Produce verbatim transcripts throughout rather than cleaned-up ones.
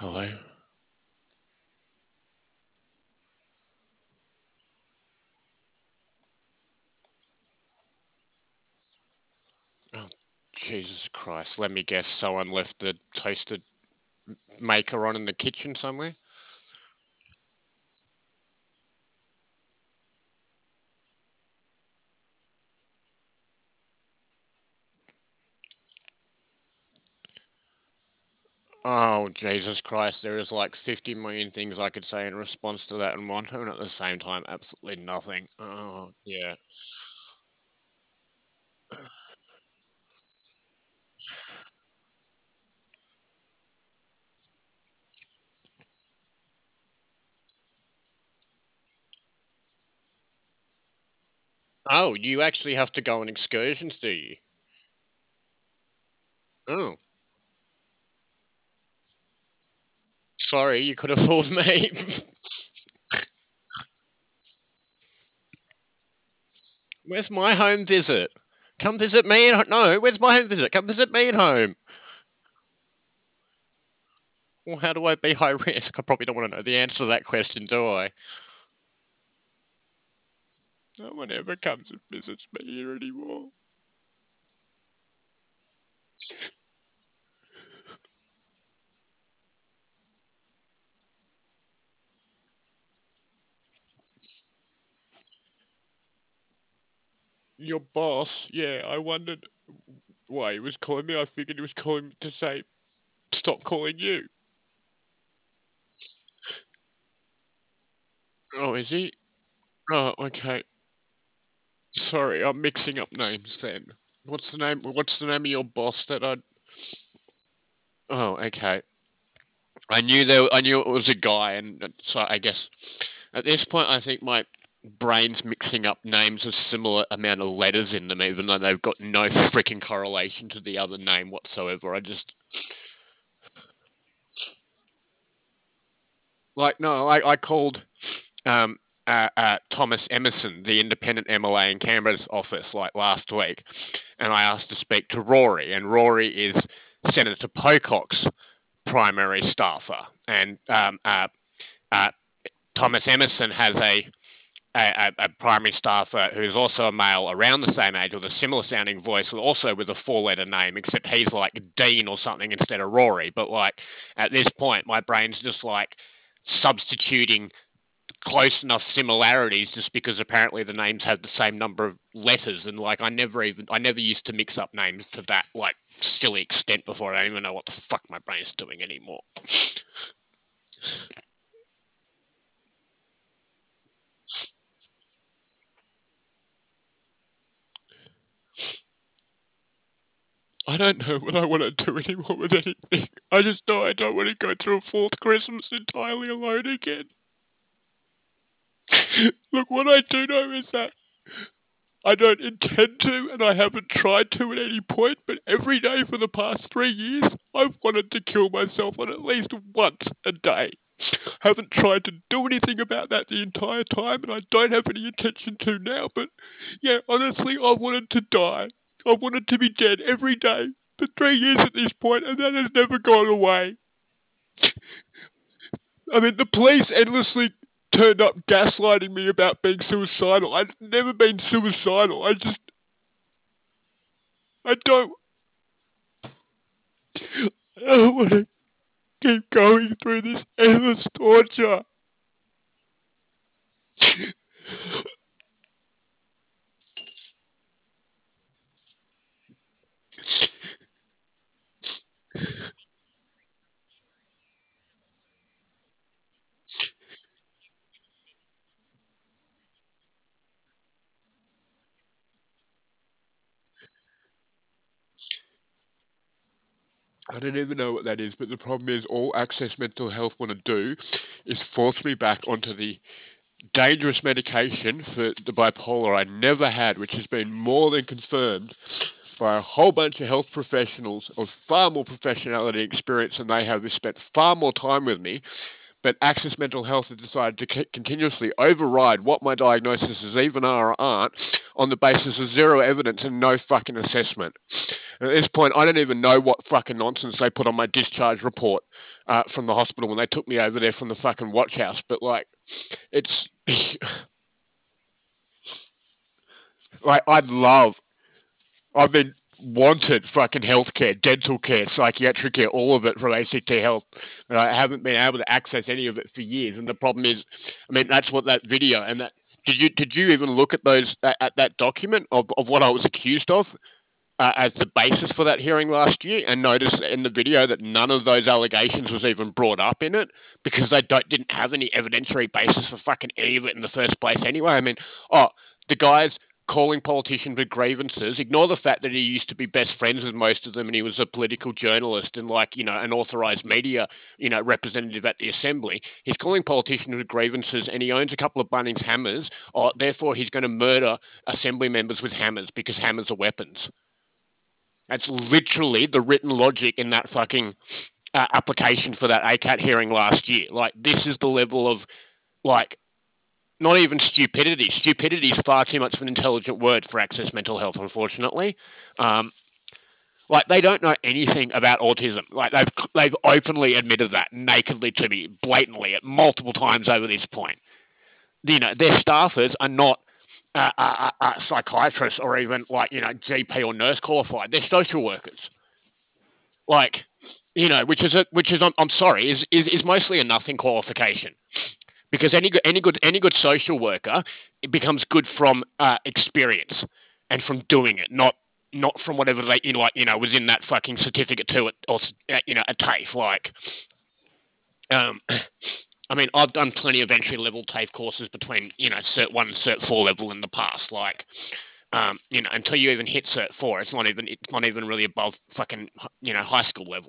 Hello. Oh, Jesus Christ. Let me guess, someone left the toaster maker on in the kitchen somewhere? Oh, Jesus Christ. There is like fifty million things I could say in response to that and one, and at the same time, absolutely nothing. Oh, yeah. Oh, you actually have to go on excursions, do you? Oh, sorry, you could have fooled me. Where's my home visit? Come visit me at No, where's my home visit? Come visit me at home. Well, how do I be high risk? I probably don't want to know the answer to that question, do I? No one ever comes and visits me here anymore. Your boss, yeah, I wondered why he was calling me. I figured he was calling me to say, stop calling you. Oh, is he? Oh, okay. Sorry, I'm mixing up names then. What's the name? What's the name of your boss that I? Oh, okay. I knew there. I knew it was a guy, and so I guess at this point, I think my brain's mixing up names with similar amount of letters in them, even though they've got no freaking correlation to the other name whatsoever. I just like no, I, I called um, uh, uh, Thomas Emerson, the independent M L A in Canberra's office, like last week, and I asked to speak to Rory, and Rory is Senator Pocock's primary staffer, and um, uh, uh, Thomas Emerson has a a, a, primary staffer who's also a male around the same age with a similar sounding voice, also with a four letter name, except he's like Dean or something instead of Rory. But like at this point, my brain's just like substituting close enough similarities just because apparently the names have the same number of letters, and like I never even I never used to mix up names to that like silly extent before. I don't even know what the fuck my brain's doing anymore. I don't know what I want to do anymore with anything. I just know I don't want to go through a fourth Christmas entirely alone again. Look, what I do know is that I don't intend to, and I haven't tried to at any point, but every day for the past three years, I've wanted to kill myself on at least once a day. Haven't tried to do anything about that the entire time, and I don't have any intention to now, but yeah, honestly, I wanted to die. I wanted to be dead every day for three years at this point, and that has never gone away. I mean, the police endlessly turned up gaslighting me about being suicidal. I've never been suicidal. I just, I don't, I don't want to keep going through this endless torture. I don't even know what that is, but the problem is all Access Mental Health want to do is force me back onto the dangerous medication for the bipolar I never had, which has been more than confirmed by a whole bunch of health professionals of far more professionality and experience than they have, who spent far more time with me. but Access Mental Health has decided to c- continuously override what my diagnoses even are or aren't on the basis of zero evidence and no fucking assessment. And at this point, I don't even know what fucking nonsense they put on my discharge report uh, from the hospital when they took me over there from the fucking watch house. But like, it's like I'd love. I've been wanted fucking healthcare, dental care, psychiatric care, all of it from A C T Health. And I haven't been able to access any of it for years. And the problem is, I mean, that's what that video and that. Did you did you even look at those at, at that document of, of what I was accused of uh, as the basis for that hearing last year, and notice in the video that none of those allegations was even brought up in it because they don't didn't have any evidentiary basis for fucking any of it in the first place anyway. I mean, oh, the guys calling politicians with grievances, ignore the fact that he used to be best friends with most of them and he was a political journalist and like, you know, an authorised media, you know, representative at the assembly. He's calling politicians with grievances and he owns a couple of Bunnings hammers, or therefore he's going to murder assembly members with hammers because hammers are weapons. That's literally the written logic in that fucking uh, application for that A C A T hearing last year. Like, this is the level of, like, not even stupidity. Stupidity is far too much of an intelligent word for Access Mental Health, unfortunately. Um, like, they don't know anything about autism. Like, they've they've openly admitted that nakedly to me, blatantly, at multiple times over this point. You know, their staffers are not uh, uh, uh, psychiatrists or even like, you know, G P or nurse qualified. They're social workers. Like, you know, which is a which is I'm, I'm sorry, is, is is mostly a nothing qualification. Because any good any good any good social worker, it becomes good from uh, experience and from doing it, not not from whatever they, you know, like, you know, was in that fucking certificate to it, or uh, you know, a TAFE. Like, um, I mean, I've done plenty of entry level TAFE courses between, you know, Cert one and Cert four level in the past. Like, um, you know, until you even hit Cert four, it's not even it's not even really above fucking, you know, high school level.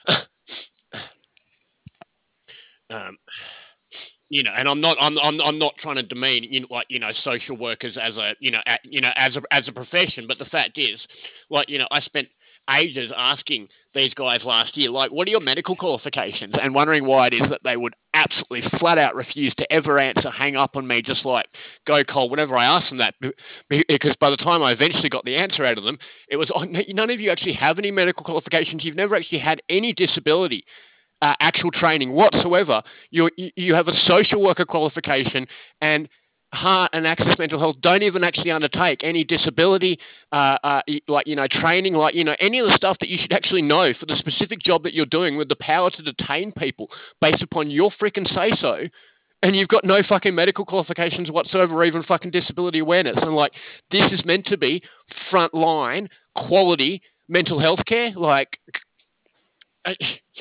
um, you know, and I'm not, I'm, I'm, I'm not trying to demean, you know, like, you know, social workers as a, you know, a, you know, as a, as a profession. But the fact is, like, you know, I spent ages asking these guys last year, like, what are your medical qualifications? And wondering why it is that they would absolutely flat out refuse to ever answer, hang up on me, just like go cold whenever I asked them that. Because by the time I eventually got the answer out of them, it was, oh, none of you actually have any medical qualifications. You've never actually had any disability. Uh, actual training whatsoever. You you have a social worker qualification, and heart and access mental health don't even actually undertake any disability, uh, uh, like, you know, training, like, you know, any of the stuff that you should actually know for the specific job that you're doing with the power to detain people based upon your freaking say so. And you've got no fucking medical qualifications whatsoever, or even fucking disability awareness. And like, this is meant to be frontline quality mental health care. Like, I,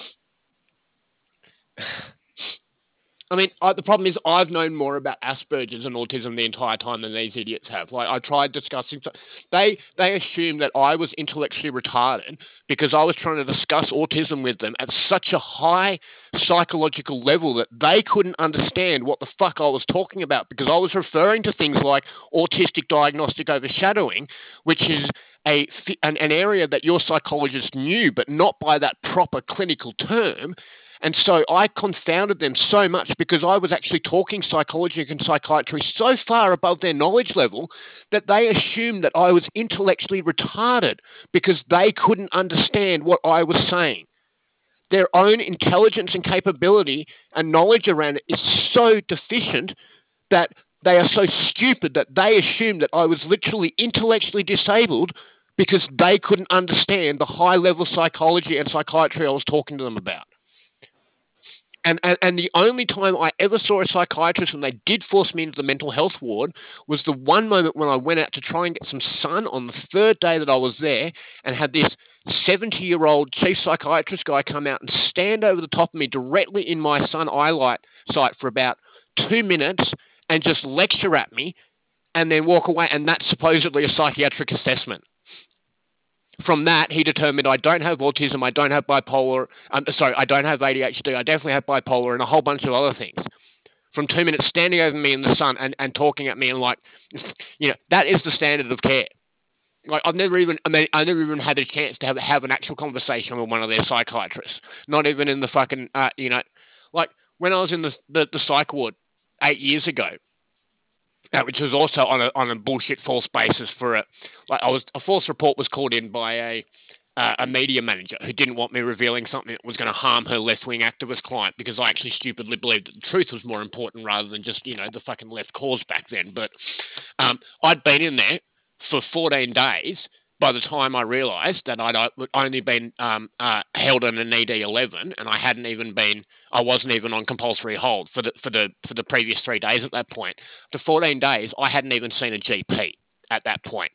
I mean, I, the problem is I've known more about Asperger's and autism the entire time than these idiots have. Like, I tried discussing, they they assumed that I was intellectually retarded because I was trying to discuss autism with them at such a high psychological level that they couldn't understand what the fuck I was talking about, because I was referring to things like autistic diagnostic overshadowing, which is a an, an area that your psychologist knew, but not by that proper clinical term. And so I confounded them so much because I was actually talking psychology and psychiatry so far above their knowledge level that they assumed that I was intellectually retarded because they couldn't understand what I was saying. Their own intelligence and capability and knowledge around it is so deficient that they are so stupid that they assumed that I was literally intellectually disabled because they couldn't understand the high level psychology and psychiatry I was talking to them about. And, and and the only time I ever saw a psychiatrist when they did force me into the mental health ward was the one moment when I went out to try and get some sun on the third day that I was there, and had this seventy-year-old chief psychiatrist guy come out and stand over the top of me directly in my sun eyelight sight for about two minutes and just lecture at me and then walk away. And that's supposedly a psychiatric assessment. From that, he determined I don't have autism, I don't have bipolar, um, sorry, I don't have A D H D, I definitely have bipolar, and a whole bunch of other things. From two minutes standing over me in the sun and, and talking at me, and like, you know, that is the standard of care. Like, I've never even, I mean, I never even had a chance to have, have an actual conversation with one of their psychiatrists. Not even in the fucking, uh, you know, like, when I was in the the, the psych ward eight years ago, uh, which was also on a on a bullshit false basis for a like I was a false report was called in by a uh, a media manager who didn't want me revealing something that was going to harm her left wing activist client because I actually stupidly believed that the truth was more important rather than just you know the fucking left cause back then. But um, I'd been in there for fourteen days by the time I realised that I'd only been um, uh, held on an E D eleven, and I hadn't even been, I wasn't even on compulsory hold for the for the for the previous three days at that point. For fourteen days, I hadn't even seen a G P at that point.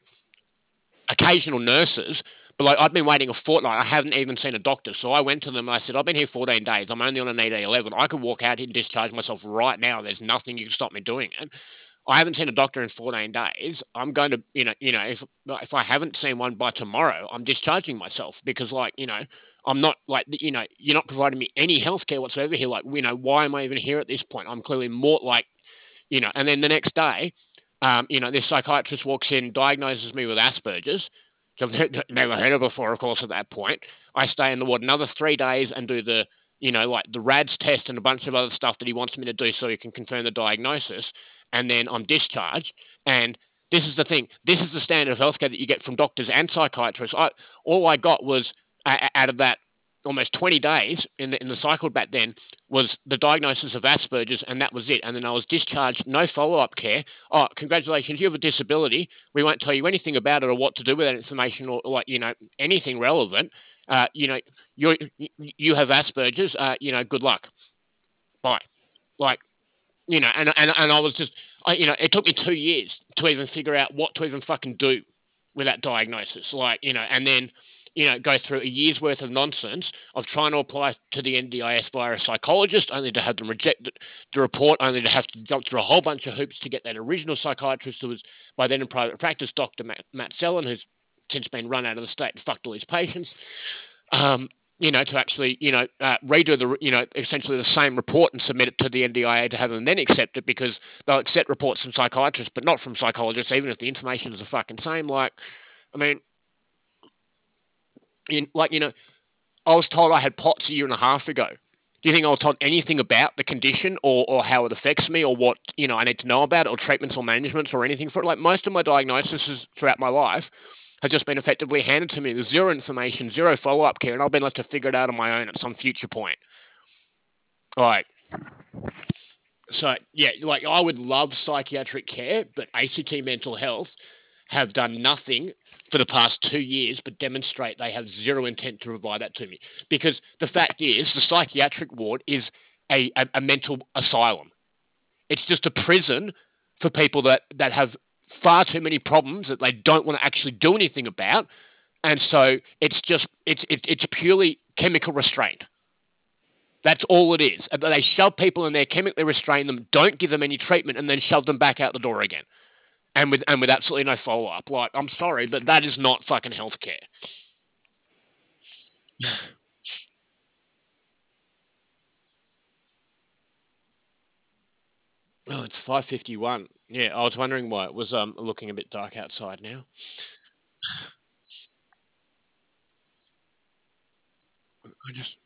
Occasional nurses, but like I'd been waiting a fortnight. I haven't even seen a doctor. So I went to them and I said, I've been here fourteen days. I'm only on an E D eleven. I could walk out here and discharge myself right now. There's nothing you can stop me doing it. I haven't seen a doctor in fourteen days. I'm going to, you know, you know, if if I haven't seen one by tomorrow, I'm discharging myself because, like, you know, I'm not like, you know, you're not providing me any healthcare whatsoever here. Like, you know, why am I even here at this point? I'm clearly more like, you know, and then the next day, um, you know, this psychiatrist walks in, diagnoses me with Asperger's, which I've never heard of before, of course, at that point. I stay in the ward another three days and do the, you know, like the RADS test and a bunch of other stuff that he wants me to do so he can confirm the diagnosis. And then I'm discharged. And this is the thing. This is the standard of healthcare that you get from doctors and psychiatrists. I, all I got was uh, out of that almost twenty days in the in the cycle back then was the diagnosis of Asperger's, and that was it. And then I was discharged, no follow up care. Oh, congratulations, you have a disability. We won't tell you anything about it or what to do with that information or, or like you know anything relevant. Uh, you know, you you have Asperger's. Uh, you know, good luck. Bye. Like you know, and and and I was just, I, you know, it took me two years to even figure out what to even fucking do with that diagnosis. Like, you know, and then, you know, go through a year's worth of nonsense of trying to apply to the N D I S via a psychologist, only to have them reject the report, only to have to jump through a whole bunch of hoops to get that original psychiatrist who was by then in private practice, Doctor Matt, Matt Sellen, who's since been run out of the state and fucked all his patients. Um, you know, to actually, you know, uh, redo the, you know, essentially the same report and submit it to the N D I A to have them then accept it because they'll accept reports from psychiatrists, but not from psychologists, even if the information is the fucking same. Like, I mean, in, like, you know, I was told I had POTS a year and a half ago. Do you think I was told anything about the condition or, or how it affects me or what, you know, I need to know about it or treatments or managements or anything for it? Like, most of my diagnoses throughout my life has just been effectively handed to me. There's zero information, zero follow-up care, and I've been left to figure it out on my own at some future point. Like, so yeah, like I would love psychiatric care, but A C T Mental Health have done nothing for the past two years but demonstrate they have zero intent to provide that to me. Because the fact is, the psychiatric ward is a, a, a mental asylum. It's just a prison for people that, that have far too many problems that they don't want to actually do anything about. And so it's just, it's, it's, it's purely chemical restraint. That's all it is. They shove people in there, chemically restrain them, don't give them any treatment, and then shove them back out the door again. And with and with absolutely no follow up. Like, I'm sorry, but that is not fucking healthcare. Oh, it's five fifty-one. Yeah, I was wondering why it was um looking a bit dark outside now. I just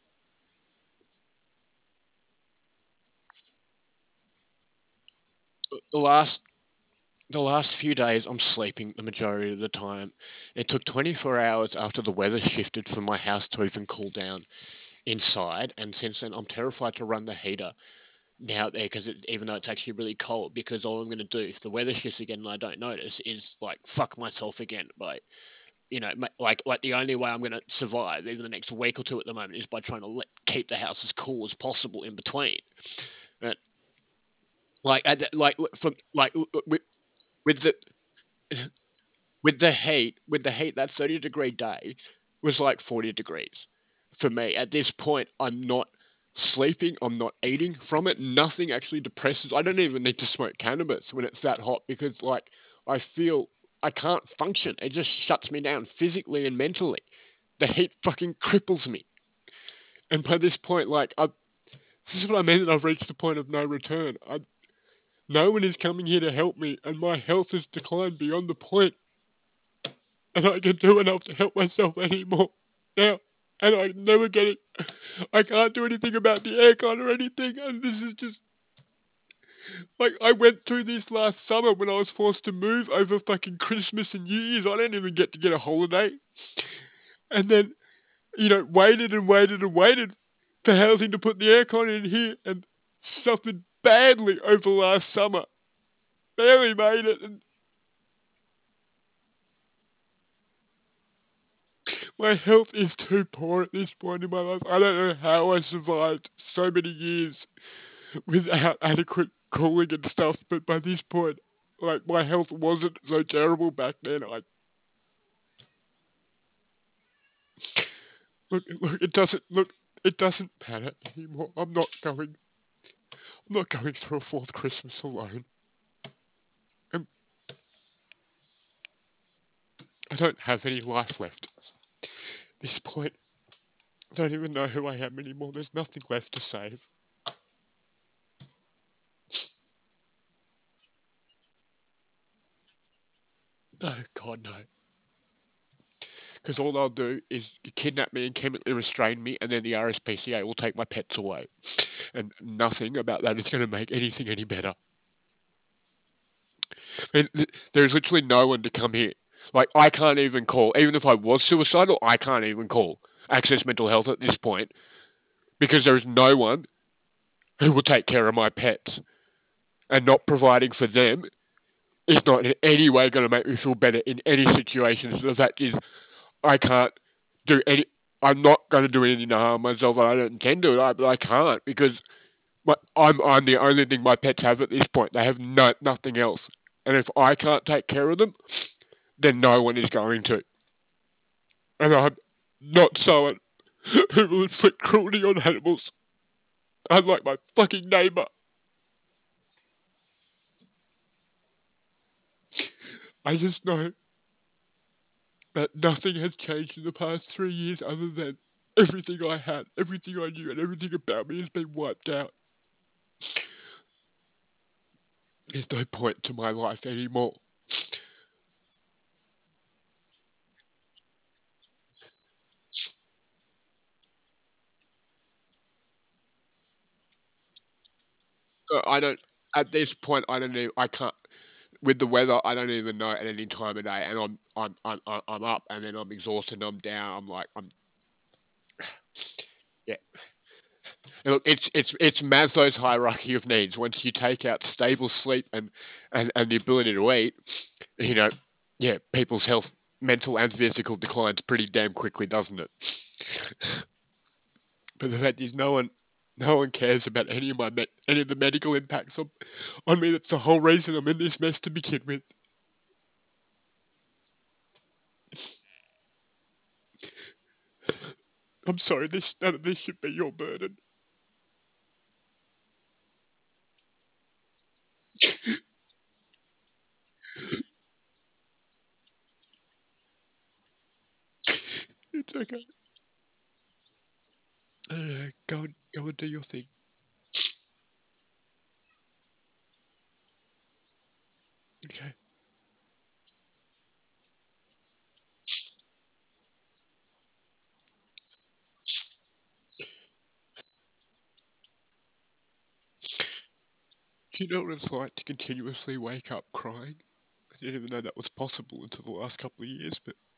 the last the last few days I'm sleeping the majority of the time. It took twenty-four hours after the weather shifted for my house to even cool down inside, and since then I'm terrified to run the heater now there because even though it's actually really cold, because all I'm going to do if the weather shifts again and I don't notice is like fuck myself again by you know like like the only way I'm going to survive even the next week or two at the moment is by trying to let, keep the house as cool as possible in between. But like like from like with, with the with the heat with the heat that thirty degree day was like forty degrees for me at this point. I'm not sleeping, I'm not eating from it, nothing actually depresses. I don't even need to smoke cannabis when it's that hot because like I feel I can't function. It just shuts me down physically and mentally. The heat fucking cripples me. And by this point, like I this is what I mean that I've reached the point of no return. I, no one is coming here to help me and my health has declined beyond the point and I can do enough to help myself anymore now. and I never get it. I can't do anything about the aircon or anything, and this is just like I went through this last summer when I was forced to move over fucking Christmas and New Year's. I didn't even get to get a holiday, and then you know waited and waited and waited for housing to put the aircon in here, and suffered badly over last summer. Barely made it, and my health is too poor at this point in my life. I don't know how I survived so many years without adequate cooling and stuff, but by this point, like, my health wasn't so terrible back then. I look, look, it doesn't look, it doesn't matter anymore. I'm not going, I'm not going through a fourth Christmas alone. And I don't have any life left. At this point, I don't even know who I am anymore. There's nothing left to save. No, God, no. Because all they'll do is kidnap me and chemically restrain me, and then the R S P C A will take my pets away. And nothing about that is going to make anything any better. And th- there's literally no one to come here. Like, I can't even call, even if I was suicidal, I can't even call Access Mental Health at this point because there's no one who will take care of my pets. And not providing for them is not in any way going to make me feel better in any situation. So the fact is, I can't do any. I'm not going to do anything to harm myself. I don't intend to, but I can't because my, I'm I'm the only thing my pets have at this point. They have no nothing else, and if I can't take care of them, then no one is going to. And I'm not someone who will inflict cruelty on animals, unlike my fucking neighbour. I just know that nothing has changed in the past three years other than everything I had, everything I knew, and everything about me has been wiped out. There's no point to my life anymore. Uh, I don't. At this point, I don't even. I can't. With the weather, I don't even know at any time of day, and I'm I'm I'm I'm I'm up, and then I'm exhausted, and I'm down. I'm like I'm yeah. And look, it's it's it's Maslow's hierarchy of needs. Once you take out stable sleep and and and the ability to eat, you know, yeah, people's health, mental and physical, declines pretty damn quickly, doesn't it? But the fact is, no one, no one cares about any of my me- any of the medical impacts on, on me. That's the whole reason I'm in this mess to begin with. I'm sorry, this none of this should be your burden. It's okay. Uh, go and go and do your thing. Okay. Do you know what it's like to continuously wake up crying? I didn't even know that was possible until the last couple of years, but